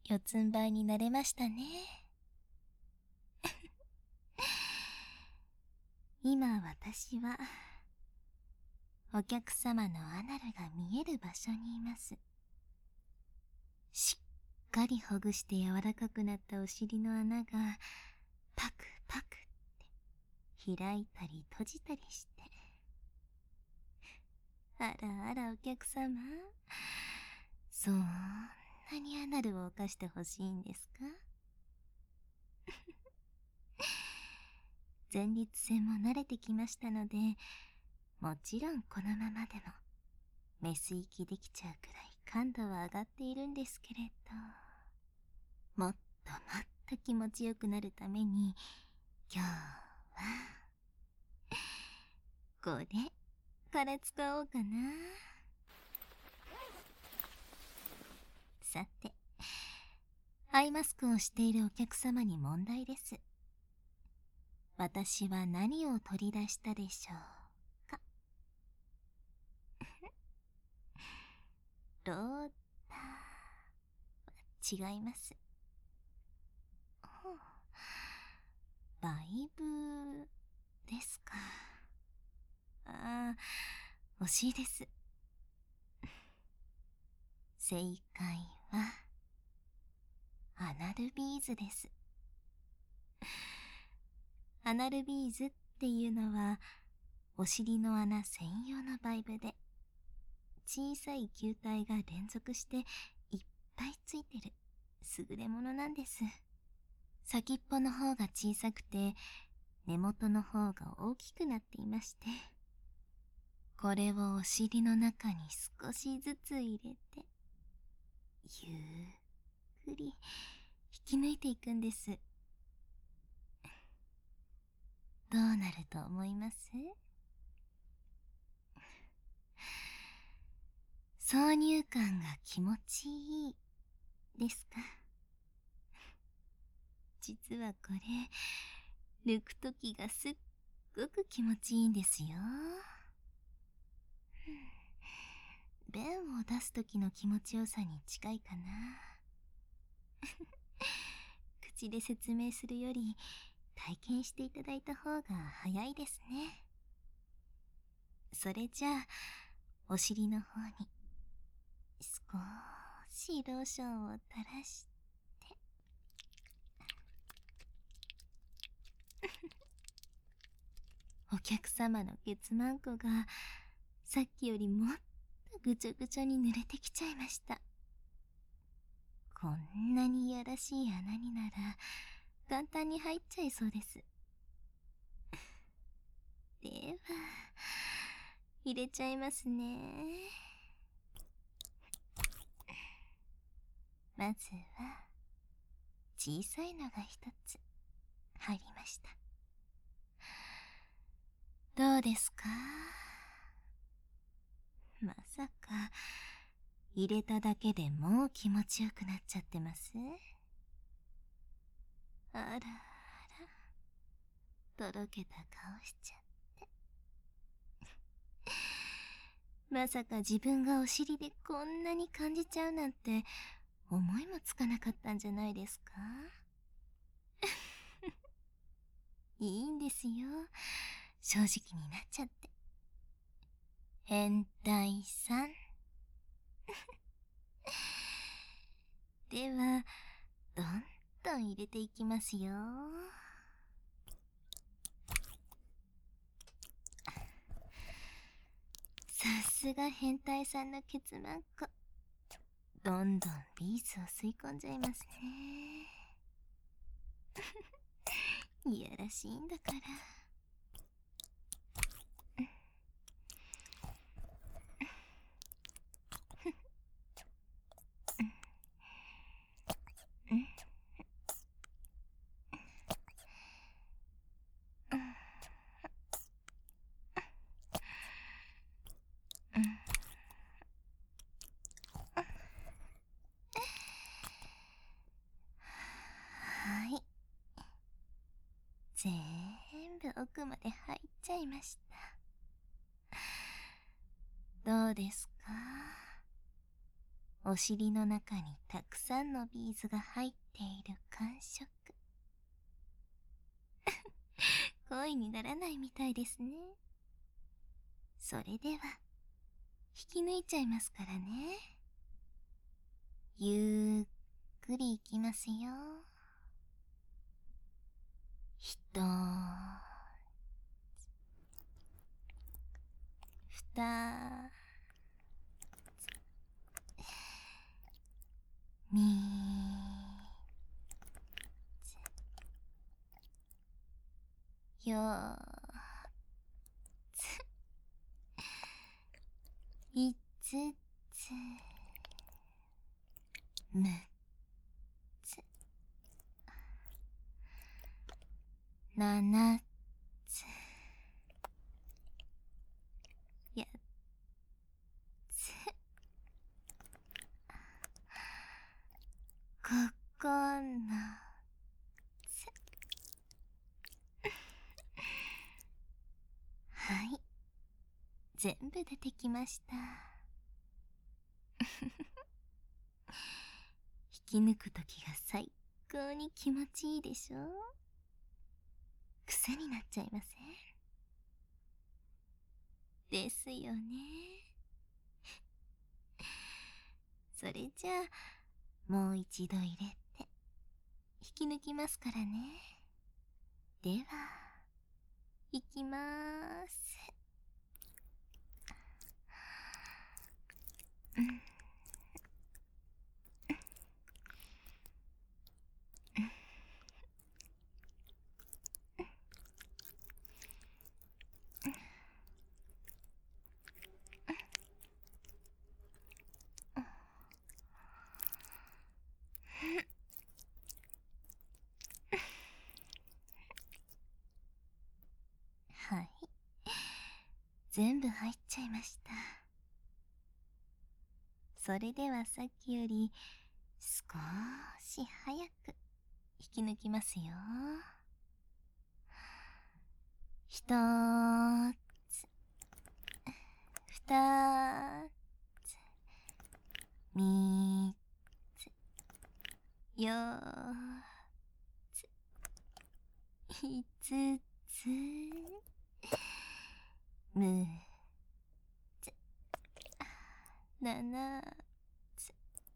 四つん這いになれましたね。今私はお客様のアナルが見える場所にいます。しっかりほぐして柔らかくなったお尻の穴がパクパクって開いたり閉じたりして、あらあらお客様、そんなにアナルを犯してほしいんですか？前立腺も慣れてきましたので、もちろんこのままでもメス息できちゃうくらい感度は上がっているんですけれど、もっともっと気持ちよくなるために今日はこれから使おうかな。さて、アイマスクをしているお客様に問題です。私は何を取り出したでしょうか？ローターは違います。バイブですか。ああ、惜しいです。正解はアナルビーズです。アナルビーズっていうのはお尻の穴専用のバイブで、小さい球体が連続していっぱいついてる優れものなんです。先っぽの方が小さくて根元の方が大きくなっていまして、これをお尻の中に少しずつ入れてゆっくり引き抜いていくんです。どうなると思います？挿入感が気持ちいいですか？実はこれ抜くときがすっごく気持ちいいんですよ。便を出すときの気持ちよさに近いかな。口で説明するより体験していただいた方が早いですね。それじゃあお尻の方に少しローションを垂らして、お客様のケツマンコがさっきよりもっとぐちょぐちょに濡れてきちゃいました。こんなにいやらしい穴になら簡単に入っちゃいそうです。では入れちゃいますね。まずは小さいのが一つ入りました。どうですか？まさか入れただけでもう気持ちよくなっちゃってます？あらあら、とろけた顔しちゃって。まさか自分がお尻でこんなに感じちゃうなんて思いもつかなかったんじゃないですか？いいんですよ、正直になっちゃって。変態さん。ではどんどん入れていきますよ。さすが変態さんのケツマンコ、どんどんビーズを吸い込んじゃいますね。いやらしいんだから。はい、全部奥まで入っちゃいました。どうですか？おお尻の中にたくさんのビーズが入っている感触。恋にならないみたいですね。それでは引き抜いちゃいますからね。ゆっくりいきますよ。一つ、二つ、三つ、四つ、五つ、六つ、七つ、八つ、九つ。はい、全部出てきました。引き抜くときが最高に気持ちいいでしょ。癖になっちゃいません？ですよね。それじゃあもう一度入れて引き抜きますからね。では、いきまーす。はい、全部入っちゃいました。それではさっきより少し早く引き抜きますよ。一つ、二つ、三つ、四つ、五つ、六つ、七つ、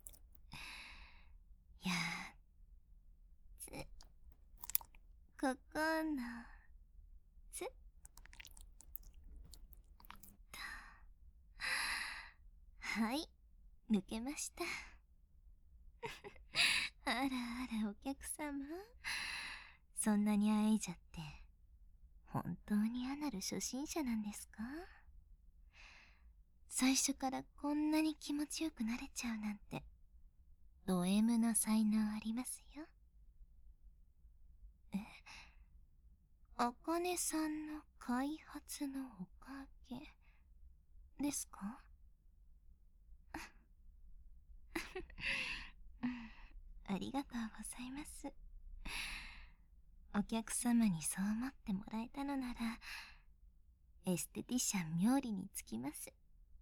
八つ、九つ。はい、抜けました。あらあらお客様、そんなにあえいじゃって本当にアナル初心者なんですか？最初からこんなに気持ちよくなれちゃうなんてド M の才能ありますよ。あかねさんの開発のおかげですか？ありがとうございます。お客様にそう思ってもらえたのならエステティシャン冥利につきます。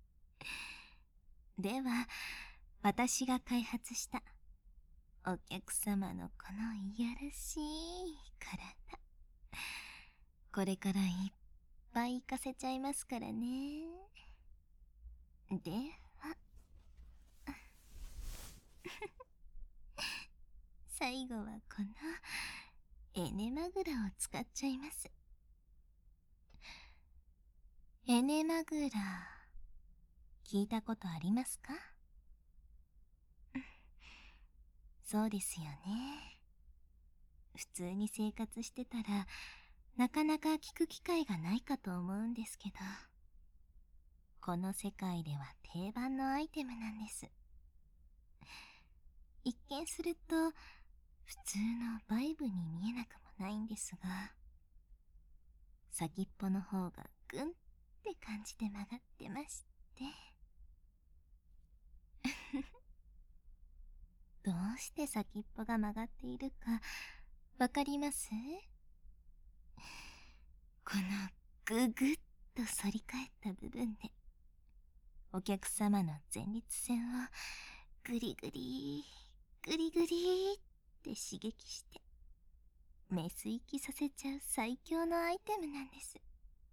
では私が開発したお客様のこのいやらしい体、これからいっぱい活かせちゃいますからね。では最後はこのエネマグラを使っちゃいます。エネマグラ聞いたことありますか？そうですよね。普通に生活してたらなかなか聞く機会がないかと思うんですけど、この世界では定番のアイテムなんです。一見すると普通のバイブに見えなくもないんですが、先っぽの方がグンって感じで曲がってまして、どうして先っぽが曲がっているかわかります？このググッと反り返った部分でお客様の前立腺をグリグリグリグリって刺激してメス息させちゃう最強のアイテムなんです。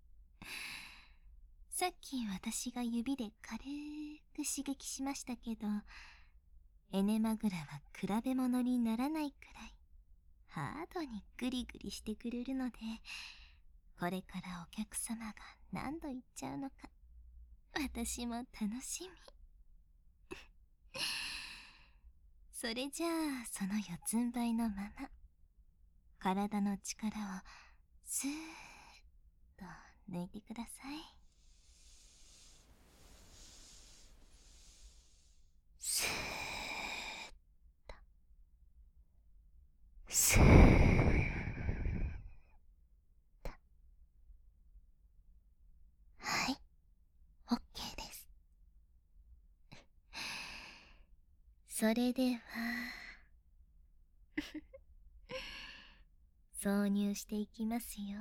さっき私が指で軽く刺激しましたけど、エネマグラは比べ物にならないくらいハードにグリグリしてくれるので、これからお客様が何度言っちゃうのか私も楽しみ。それじゃあその四つん這いのまま体の力をスーッと抜いてください。スーッとスーッと。はい、 OK です。それでは挿入していきますよ。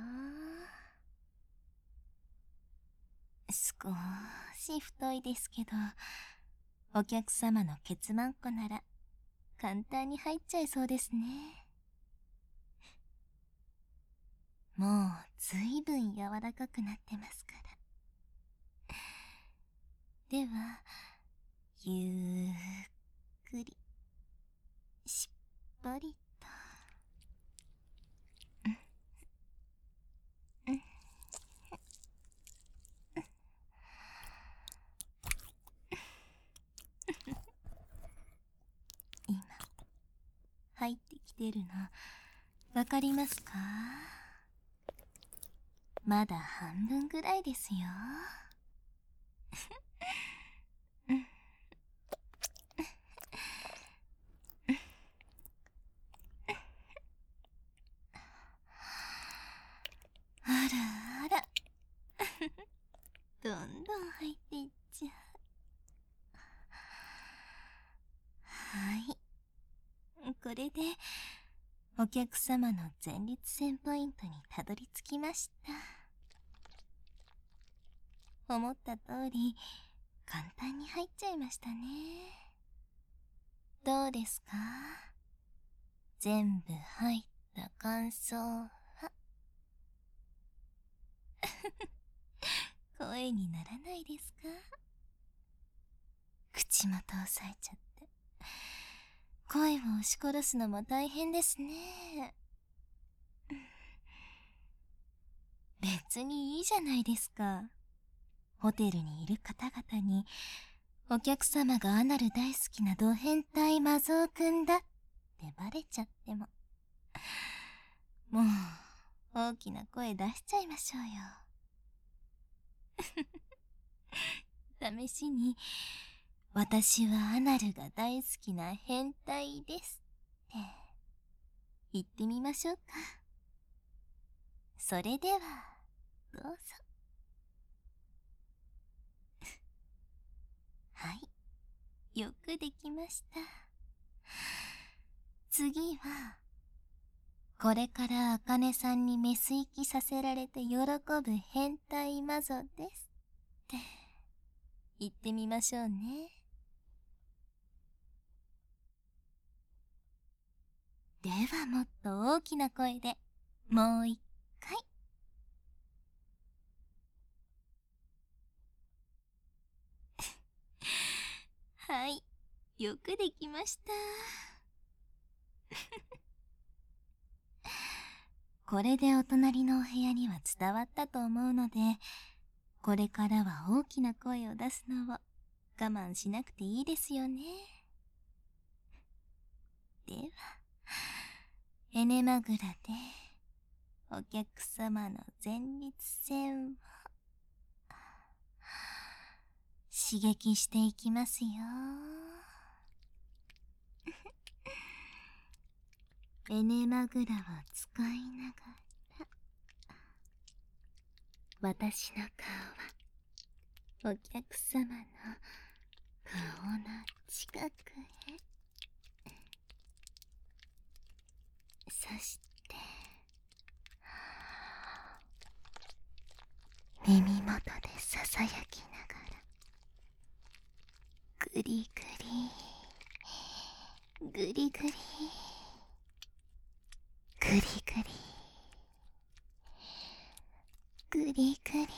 少し太いですけど、お客様のケツマンコなら簡単に入っちゃいそうですね。もうずいぶん柔らかくなってますから。ではゆっくりしっぽりと、今入ってきてるのわかりますか？まだ半分ぐらいですよ。あらあらどんどん入っていっちゃう。はい、これでお客様の前立腺ポイントにたどり着きました。思った通り簡単に入っちゃいましたね。どうですか？全部入った感想は？声にならないですか？口元押さえちゃって声を押し殺すのも大変ですね。別にいいじゃないですか。ホテルにいる方々にお客様がアナル大好きなド変態マゾーくんだってバレちゃっても、もう大きな声出しちゃいましょうよ。試しに私はアナルが大好きな変態ですって言ってみましょうか。それではどうぞ。はい、よくできました。次はこれからあかねさんにメス息させられて喜ぶ変態マゾですって言ってみましょうね。ではもっと大きな声でもう一回。はい、よくできました。これでお隣のお部屋には伝わったと思うので、これからは大きな声を出すのを我慢しなくていいですよね。ではエネマグラでお客様の前立腺を刺激していきますよ。エネマグラを使いながら私の顔はお客様の顔の近くへ、そして耳元でささやきながらグリグリぐりぐりぐりぐりぐりぐり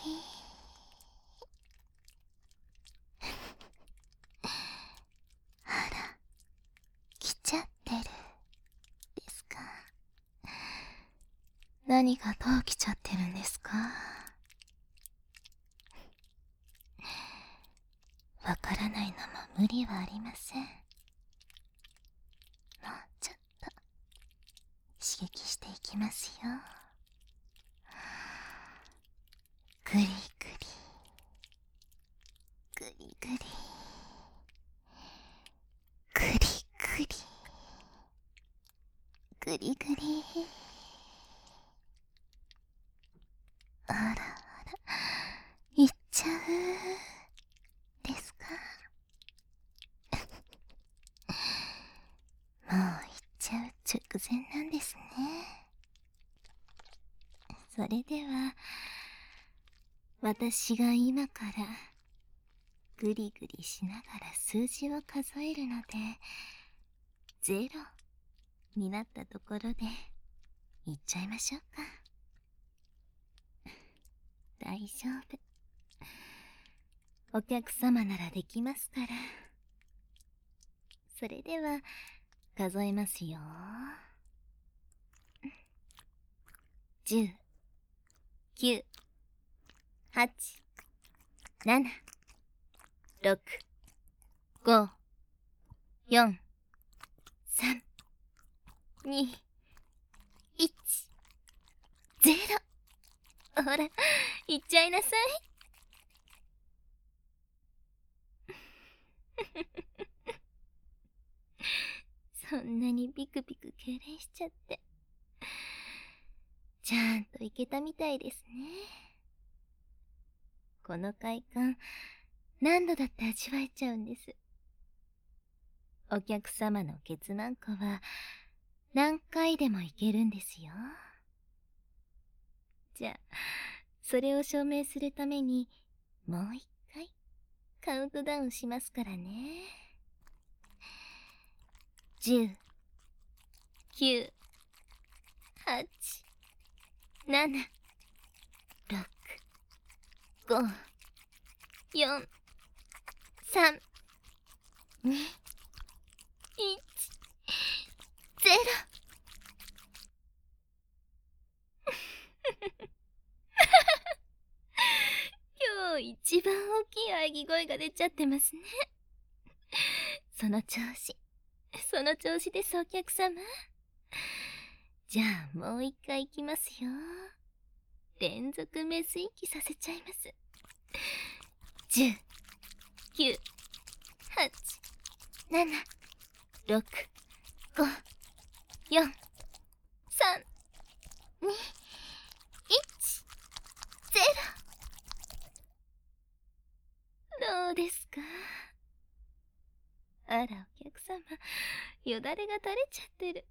あら、来ちゃってるですか。何がどう来ちゃってるんですか。わからないのも無理はありません。もうちょっと刺激していきますよ。ぐりぐりぐりぐりぐりぐりぐりぐり。あらあら、いっちゃうですか。もう行っちゃう直前なんですね。それでは私が今からぐりぐりしながら数字を数えるので、0になったところで行っちゃいましょうか。大丈夫、お客様ならできますから。それでは数えますよ。10、9、8、7、6、5、4、3、2、1、0。ほら、行っちゃいなさい。そんなにビクビク痙攣しちゃって。ちゃんといけたみたいですね。この快感、何度だって味わえちゃうんです。お客様のケツマンコは何回でもいけるんですよ。じゃあ、それを証明するためにもう一回カウントダウンしますからね。10、9、8、7、6、5、4、3、2、1、0。今日一番大きい喘ぎ声が出ちゃってますね。その調子、その調子です、お客様。じゃあもう一回いきますよ。連続メス息させちゃいます。10、9、8、7、6、5、4、3、2、1、0。どうですか。あら、お客様、よだれが垂れちゃってる。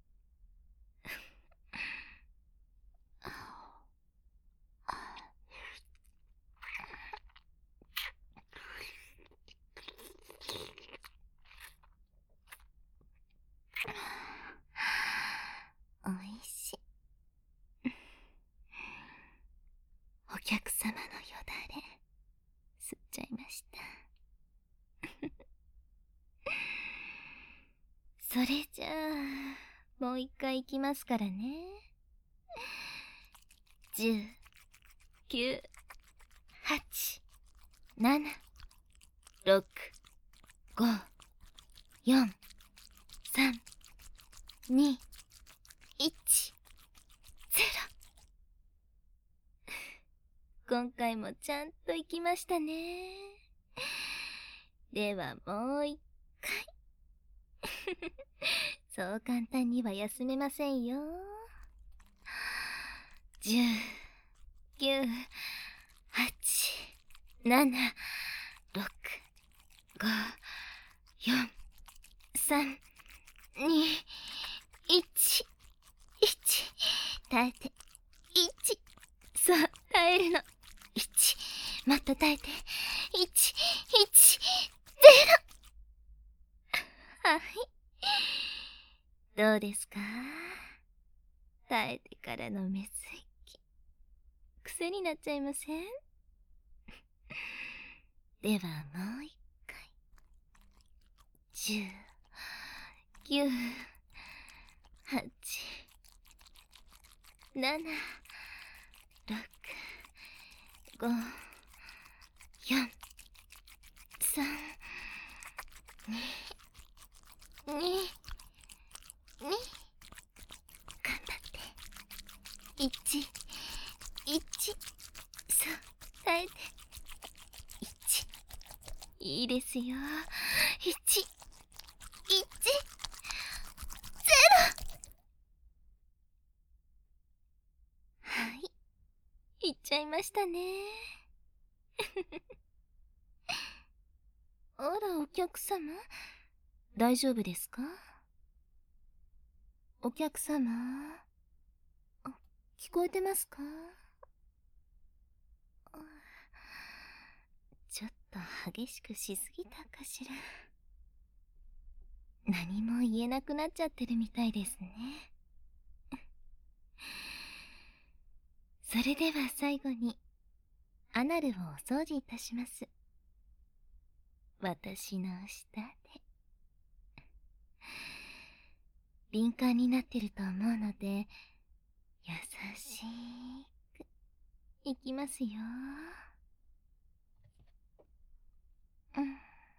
おいしい。お客様のよだれ吸っちゃいました。それじゃあもう一回いきますからね。10、9、8、7、6、5、4、3、2、1、0。今回もちゃんといきましたね。ではもう一回。そう簡単には休めませんよ。10、9、8、7、6、5、4、3、2、1、1。耐えて。1。そう、耐えるの。1。もっと耐えて。1、1、0。はい。 どうですか？耐えてからのメス息。癖になっちゃいません？ではもう一回。10、9、8、7、6、5、4、3、2、2、頑張って。1、そう、耐えて。1、いいですよ。1、はい、いっちゃいましたね。あら、お客様、大丈夫ですか？お客様、聞こえてますか？ちょっと激しくしすぎたかしら。何も言えなくなっちゃってるみたいですね。それでは最後にアナルをお掃除いたします。私の舌で。敏感になってると思うので、優しくいきますよ。うん、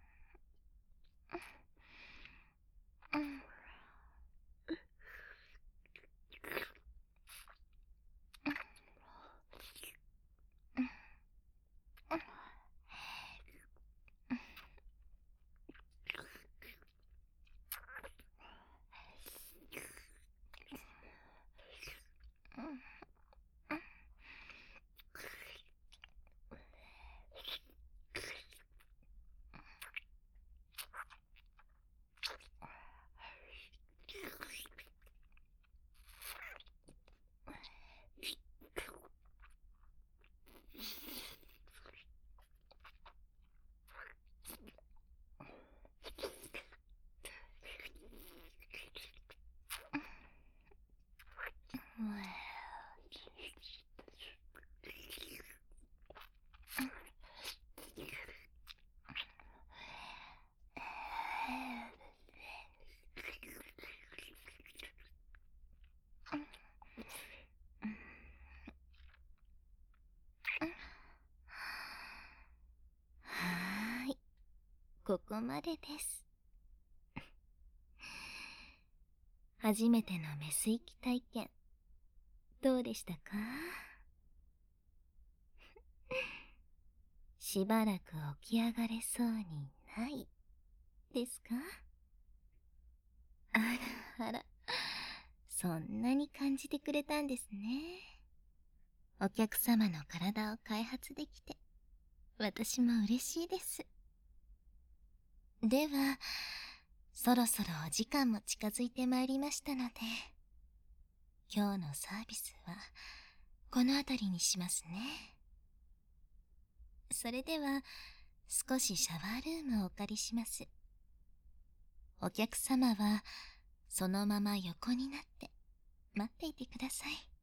うん、はーい、ここまでです。初めてのメス行き体験、どうでしたか？しばらく起き上がれそうにないですか？あらあら、そんなに感じてくれたんですね。お客様の体を開発できて、私も嬉しいです。では、そろそろお時間も近づいてまいりましたので、今日のサービスはこの辺りにしますね。それでは、少しシャワールームをお借りします。お客様はそのまま横になって待っていてください。